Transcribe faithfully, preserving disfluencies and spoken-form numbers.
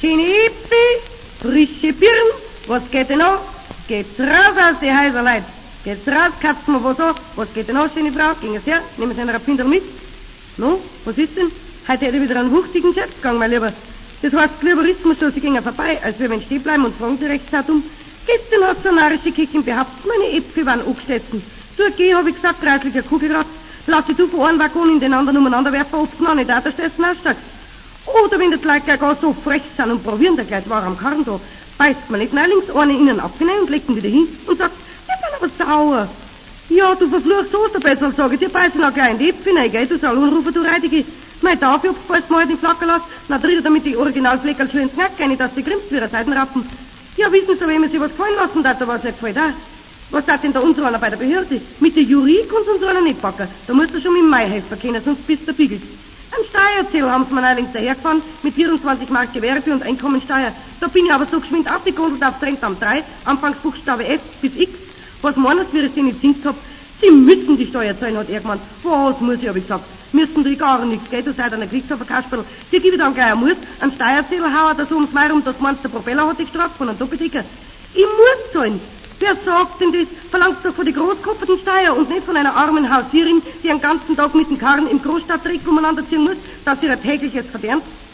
keine Äpfel, frische Birnen, was geht denn noch? Geht's raus aus die Häuserleut. Geht's raus, katzt mir was an. Was geht denn noch, schöne Frau? Ging es her, nehmen Sie einen Rappinder mit. No, was ist denn? Heute hätte ich wieder einen wuchtigen Geschäftsgang, mein Lieber. Das heißt, lieber Rhythmus, so, Sie gingen vorbei, als wir wenn stehen bleiben und fragen Sie rechtzeitig um. Geht's denn aus so narische Kicken behaupten, meine Äpfel waren angesessen. Du, geh, hab ich gesagt, reichlicher Kugelrad. Lass dich du von einem Waggon in den anderen umeinander werfen, ob du noch nicht auch der Stessen aussteigst. Oder wenn die Leute gleich gar so frech sind und probieren, der gleich war am Karren da, beißt man nicht neilings eine ihnen ab hinein und legt ihn wieder hin und sagt, die sind aber sauer. Ja, du verfluchst Osterbett, soll sagen, die beißen auch gleich in die Äpfel hinein, gell, du soll anrufen, du Reitige. Mein dafür, falls mal den Flacker lässt, na tritt er damit die Originalfleckerl schön ins Knack rein, dass die grimmt wie ihre Seitenrappen. Ja, wissen Sie, wenn man sich was gefallen lassen darf, da was nicht gefällt, auch. Was sagt denn da unser einer bei der Behörde? Mit der Jury kannst du uns einer nicht packen. Da musst du schon mit dem Maihelfer kennen, sonst bist du biegelt. Ein Steuerzähler haben sie mir allerdings dahergefahren, mit vierundzwanzig Mark Gewerbe und Einkommensteuer. Da bin ich aber so geschwind aufgekundelt auf Drängt am drei, Anfangsbuchstabe F bis X. Was meinen Sie, wie ich sie nicht singt hab? Sie müssen die Steuer zahlen, hat er gemeint. Was muss ich, hab ich gesagt. Müssen die gar nichts, gell? Du seid ein Kriegshofer Kasperl. Die gebe ich dann gleich einmal. Ein Steuerzähler haut da so ums Mai rum, dass meinst, der Propeller hat sich gestraft von einem Doppeldicker. Ich muss zahlen. Wer sagt denn das? Verlangt doch von die großkopferten Steuer und nicht von einer armen Hausierin, die den ganzen Tag mit dem Karren im Großstadtdreck umeinander ziehen muss, dass sie ihr tägliches verdient?